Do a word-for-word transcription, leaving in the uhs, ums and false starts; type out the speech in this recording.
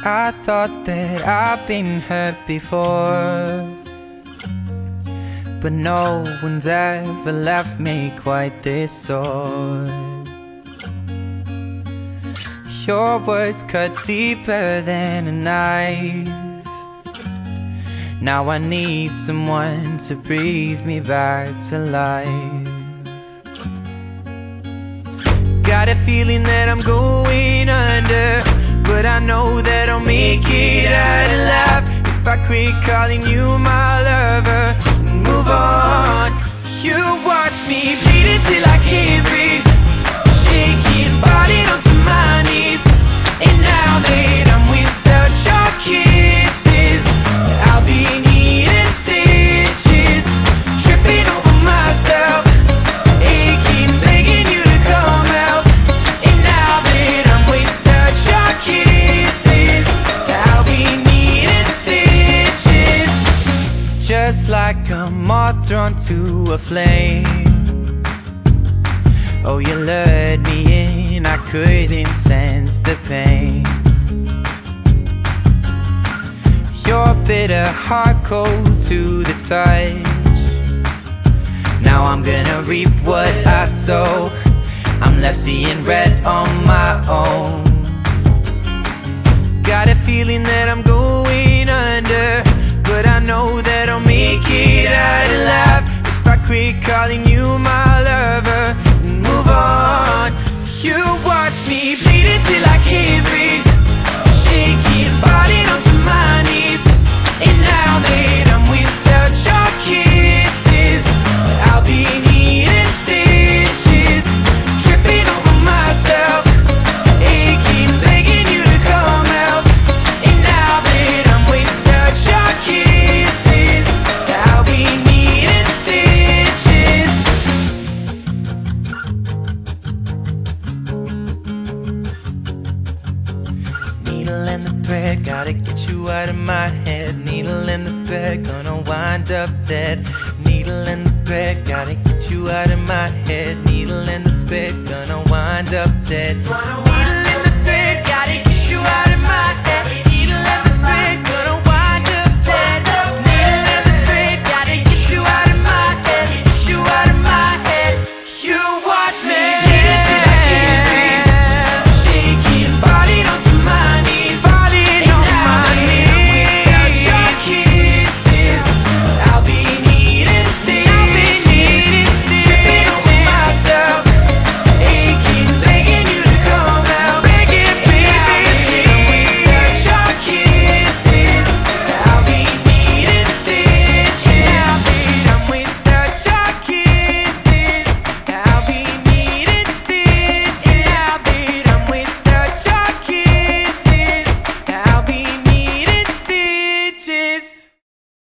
I thought that I've been hurt before, but no one's ever left me quite this sore. Your words cut deeper than a knife. Now I need someone to breathe me back to life. Got a feeling that I'm going under, but I know that I'll make it out alive if I quit calling you my lover and move on. You watch me bleed until I can't breathe, shaking, falling onto my knees. And now that I'm without your kisses, I'll be needing stitches, tripping over myself, aching, begging you to come out. And now that I'm without your kisses, I'll be needing stitches, just like a moth drawn to a flame. Oh, you lured me in, I couldn't sense the pain. Your bitter heart cold to the touch. Now I'm gonna reap what I sow. I'm left seeing red on my own. Got a feeling that I'm going under, but I know that I'll make it out alive if I quit calling you my lover and move on. You watch me bleed until I can't breathe, shaking, falling onto my knees. And now that I'm without your kisses, I'll be needing stitches, tripping over myself, aching, begging you to come out. And now that I'm without your kisses, I'll be needing stitches. Needle in the thread, gotta get you out of my head. Needle in the thread, gonna wind up dead. Needle in the thread, gotta get you out of my head. Needle in the thread, gonna wind up dead.